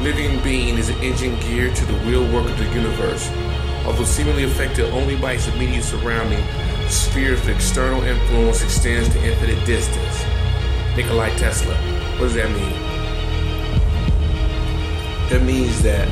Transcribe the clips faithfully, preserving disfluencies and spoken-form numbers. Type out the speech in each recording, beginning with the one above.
living being is an engine geared to the real work of the universe. Although seemingly affected only by its immediate surrounding, the sphere of external influence extends to infinite distance. Nikola Tesla. What does that mean? That means that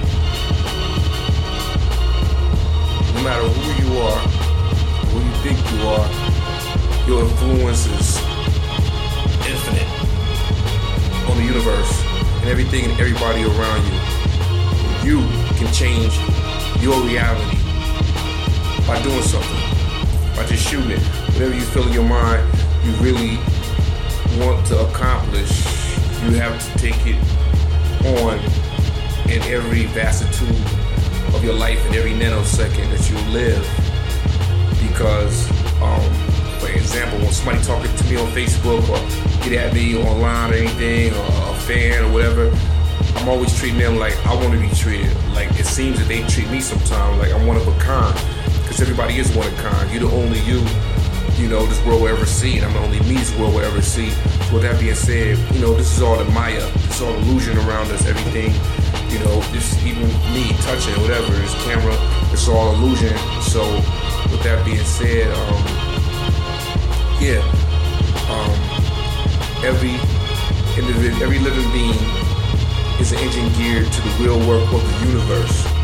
no matter who you are, who you think you are, your influence is infinite on the universe and everything and everybody around you. You can change your reality by doing something, by just shooting it. Whatever you feel in your mind you really want to accomplish, you have to take it on in every vicissitude of your life, in every nanosecond that you live. Because, um, for example, when somebody talking to me on Facebook or get at me online or anything, or a fan or whatever, I'm always treating them like I want to be treated. Like it seems that they treat me sometimes like I'm one of a kind, because everybody is one of a kind. You're the only you, you know, this world will ever see, and I'm the only me this world will ever see. So with that being said, you know, this is all the Maya, this is all illusion around us, everything, you know, this even me touching whatever, this camera, it's all illusion. So with that being said, um, yeah, um, every individual, every living being is an engine geared to the real work of the universe.